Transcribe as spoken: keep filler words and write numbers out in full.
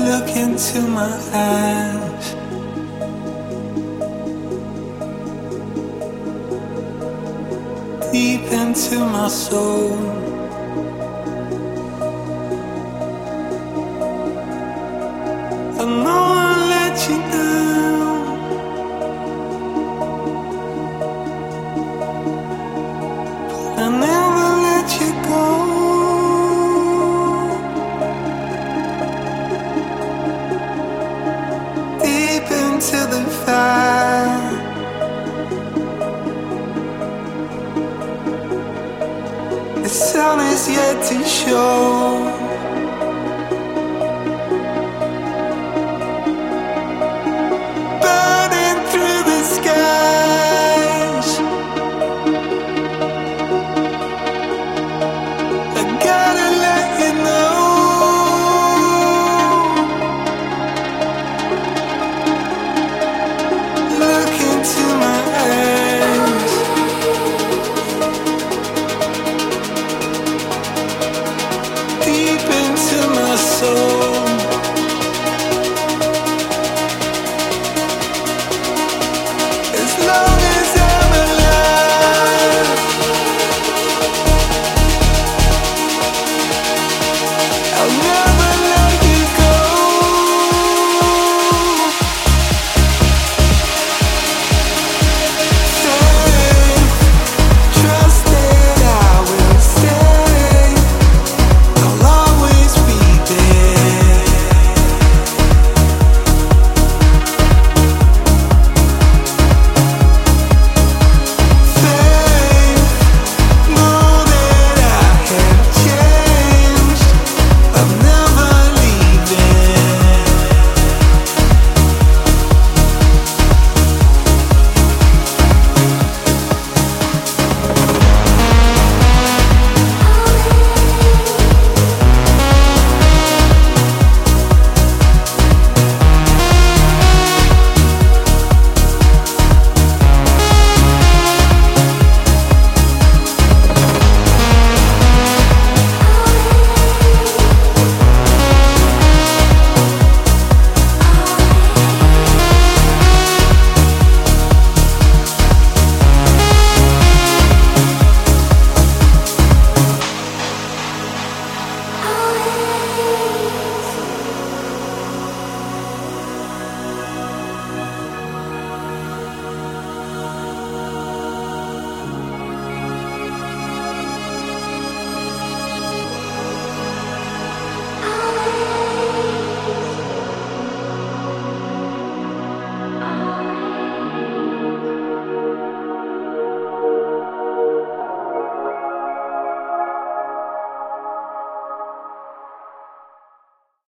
Look into my eyes. Deep into my soul. I know I let you down. But I never let you go. Deep into the fire. The sun is yet to show. Burning through the skies. I gotta let you know. Look into my eyes. Deep into my soul. As long as I'm alive, I'll never